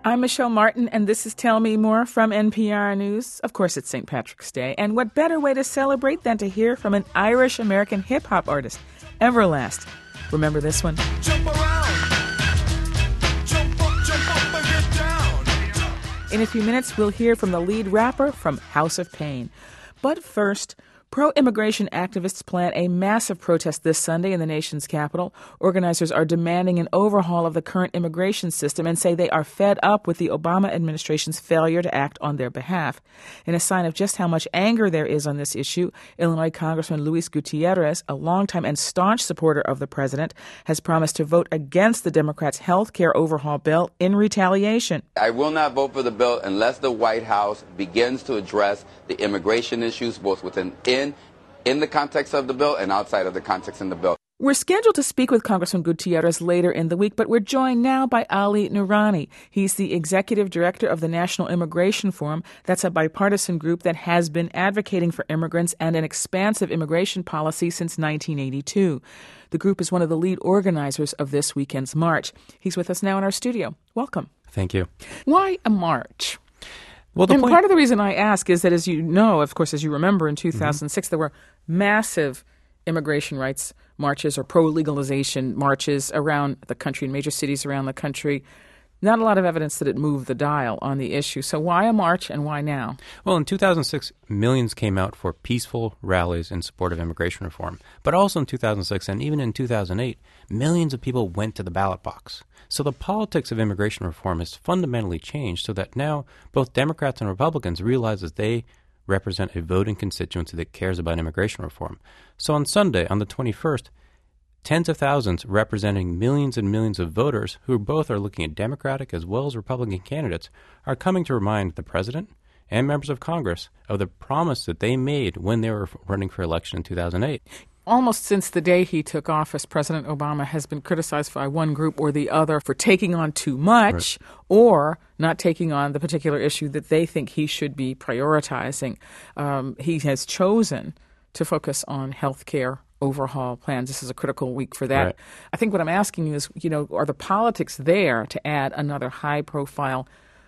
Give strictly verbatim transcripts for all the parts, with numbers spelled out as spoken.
I'm Michelle Martin, and this is Tell Me More from N P R News. Of course, it's Saint Patrick's Day, and what better way to celebrate than to hear from an Irish-American hip-hop artist, Everlast. Remember this one? Jump around. Jump up, jump up and get down. In a few minutes, we'll hear from the lead rapper from House of Pain. But first, pro-immigration activists plan a massive protest this Sunday in the nation's capital. Organizers are demanding an overhaul of the current immigration system and say they are fed up with the Obama administration's failure to act on their behalf. In a sign of just how much anger there is on this issue, Illinois Congressman Luis Gutierrez, a longtime and staunch supporter of the president, has promised to vote against the Democrats' health care overhaul bill in retaliation. I will not vote for the bill unless the White House begins to address the immigration issues both within in in the context of the bill and outside of the context in the bill. We're scheduled to speak with Congressman Gutierrez later in the week, but we're joined now by Ali Noorani. He's the executive director of the National Immigration Forum. That's a bipartisan group that has been advocating for immigrants and an expansive immigration policy since nineteen eighty-two. The group is one of the lead organizers of this weekend's march. He's with us now in our studio. Welcome. Thank you. Why a march? Well, the and point- part of the reason I ask is that, as you know, of course, as you remember, in two thousand six, mm-hmm. there were massive immigration rights marches or pro-legalization marches around the country, in major cities around the country. Not a lot of evidence that it moved the dial on the issue. So why a march and why now? Well, in two thousand six, millions came out for peaceful rallies in support of immigration reform. But also in two thousand six and even in two thousand eight, millions of people went to the ballot box. So the politics of immigration reform has fundamentally changed so that now both Democrats and Republicans realize that they represent a voting constituency that cares about immigration reform. So on Sunday, on the twenty-first, tens of thousands representing millions and millions of voters who both are looking at Democratic as well as Republican candidates are coming to remind the president and members of Congress of the promise that they made when they were running for election in two thousand eight. Almost since the day he took office, President Obama has been criticized by one group or the other for taking on too much right. or not taking on the particular issue that they think he should be prioritizing. Um, he has chosen to focus on health care overhaul plans. This is a critical week for that. Right. I think what I'm asking you is, you know, are the politics there to add another high-profile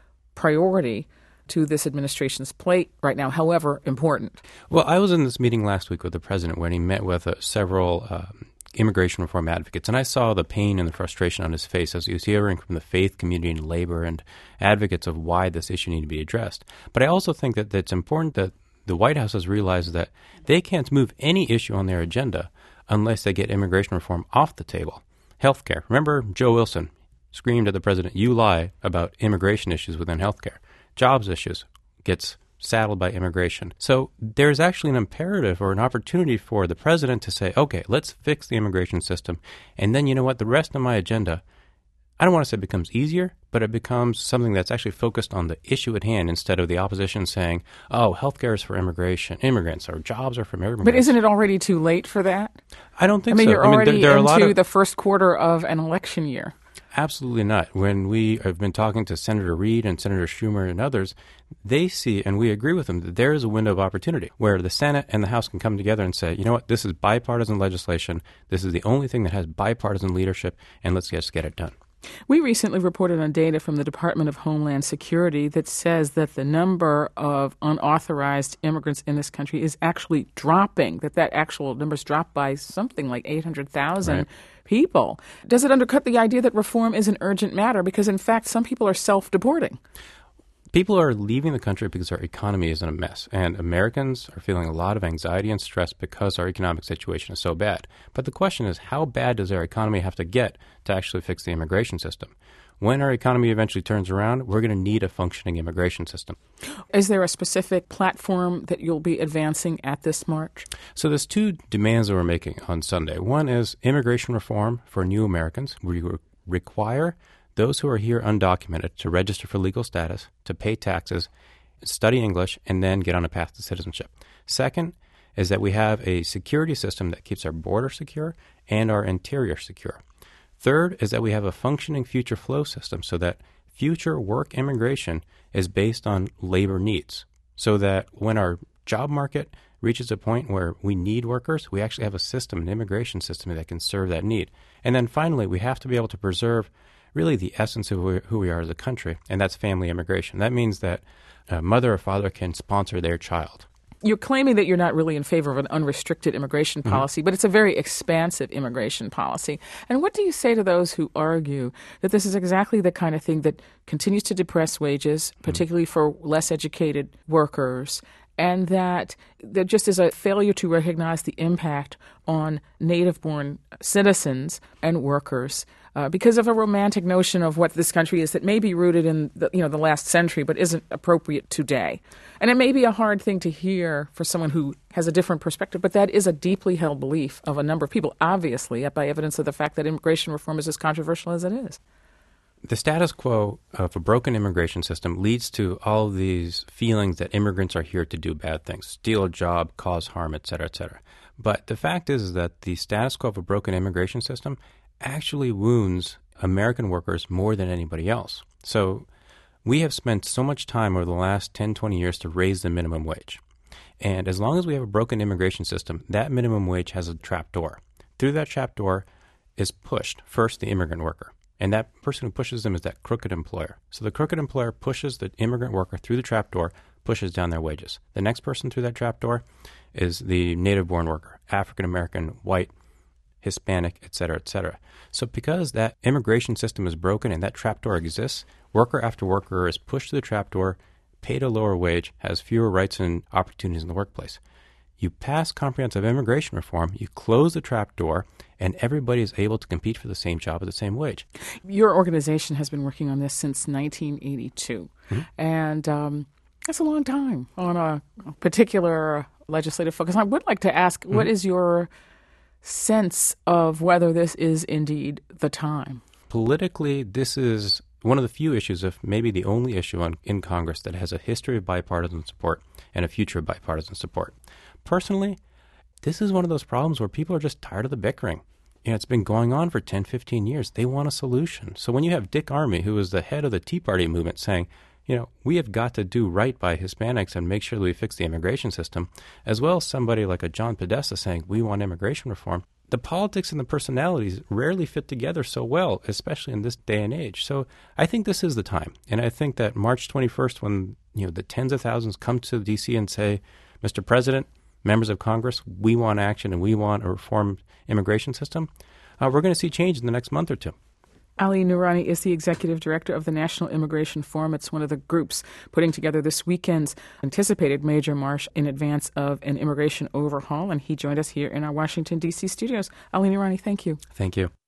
priority to this administration's plate right now, however important? Well, I was in this meeting last week with the president when he met with uh, several uh, immigration reform advocates, and I saw the pain and the frustration on his face as he was hearing from the faith community and labor and advocates of why this issue needed to be addressed. But I also think that, that it's important that the White House has realized that they can't move any issue on their agenda unless they get immigration reform off the table. Healthcare. Remember, Joe Wilson screamed at the president, "You lie about immigration issues within healthcare." Jobs issues gets saddled by immigration. So there's actually an imperative or an opportunity for the president to say, okay, let's fix the immigration system. And then, you know what, the rest of my agenda, I don't want to say it becomes easier, but it becomes something that's actually focused on the issue at hand instead of the opposition saying, oh, healthcare is for immigration, immigrants, or jobs are for immigrants. But isn't it already too late for that? I don't think I mean, so. You're I mean, already there, there are into a lot of... the first quarter of an election year. Absolutely not. When we have been talking to Senator Reid and Senator Schumer and others, they see, and we agree with them, that there is a window of opportunity where the Senate and the House can come together and say, you know what, this is bipartisan legislation. This is the only thing that has bipartisan leadership, and let's just get it done. We recently reported on data from the Department of Homeland Security that says that the number of unauthorized immigrants in this country is actually dropping, that that actual number's dropped by something like eight hundred thousand right. people. Does it undercut the idea that reform is an urgent matter? Because, in fact, some people are self-deporting. People are leaving the country because our economy is in a mess, and Americans are feeling a lot of anxiety and stress because our economic situation is so bad. But the question is, how bad does our economy have to get to actually fix the immigration system? When our economy eventually turns around, we're going to need a functioning immigration system. Is there a specific platform that you'll be advancing at this march? So there's two demands that we're making on Sunday. One is immigration reform for new Americans. We re- require those who are here undocumented to register for legal status, to pay taxes, study English, and then get on a path to citizenship. Second is that we have a security system that keeps our border secure and our interior secure. Third is that we have a functioning future flow system so that future work immigration is based on labor needs, so that when our job market reaches a point where we need workers, we actually have a system, an immigration system that can serve that need. And then finally, we have to be able to preserve really the essence of who we are as a country, and that's family immigration. That means that a mother or father can sponsor their child. You're claiming that you're not really in favor of an unrestricted immigration policy, mm-hmm. but it's a very expansive immigration policy. And what do you say to those who argue that this is exactly the kind of thing that continues to depress wages, particularly mm-hmm. for less educated workers, and that there just is a failure to recognize the impact on native-born citizens and workers uh, because of a romantic notion of what this country is that may be rooted in the, you know, the last century but isn't appropriate today. And it may be a hard thing to hear for someone who has a different perspective, but that is a deeply held belief of a number of people, obviously, by evidence of the fact that immigration reform is as controversial as it is. The status quo of a broken immigration system leads to all of these feelings that immigrants are here to do bad things, steal a job, cause harm, et cetera, et cetera. But the fact is that the status quo of a broken immigration system actually wounds American workers more than anybody else. So we have spent so much time over the last ten, twenty years to raise the minimum wage. And as long as we have a broken immigration system, that minimum wage has a trap door. Through that trap door is pushed, first, the immigrant worker. And that person who pushes them is that crooked employer. So the crooked employer pushes the immigrant worker through the trapdoor, pushes down their wages. The next person through that trapdoor is the native-born worker, African-American, white, Hispanic, et cetera, et cetera. So because that immigration system is broken and that trapdoor exists, worker after worker is pushed through the trapdoor, paid a lower wage, has fewer rights and opportunities in the workplace. You pass comprehensive immigration reform, you close the trapdoor, and everybody is able to compete for the same job at the same wage. Your organization has been working on this since nineteen eighty-two, mm-hmm. and um, that's a long time on a particular legislative focus. I would like to ask, mm-hmm. what is your sense of whether this is indeed the time? Politically, this is one of the few issues, if maybe the only issue on, in Congress that has a history of bipartisan support and a future of bipartisan support. Personally, this is one of those problems where people are just tired of the bickering. You know, it's been going on for ten, fifteen years. They want a solution. So when you have Dick Armey, who is the head of the Tea Party movement, saying, you know, we have got to do right by Hispanics and make sure that we fix the immigration system, as well as somebody like a John Podesta saying, we want immigration reform, the politics and the personalities rarely fit together so well, especially in this day and age. So I think this is the time. And I think that March twenty-first, when, you know, the tens of thousands come to D C and say, Mister President, members of Congress, we want action and we want a reformed immigration system, uh, we're going to see change in the next month or two. Ali Noorani is the executive director of the National Immigration Forum. It's one of the groups putting together this weekend's anticipated major march in advance of an immigration overhaul, and he joined us here in our Washington, D C studios. Ali Noorani, thank you. Thank you.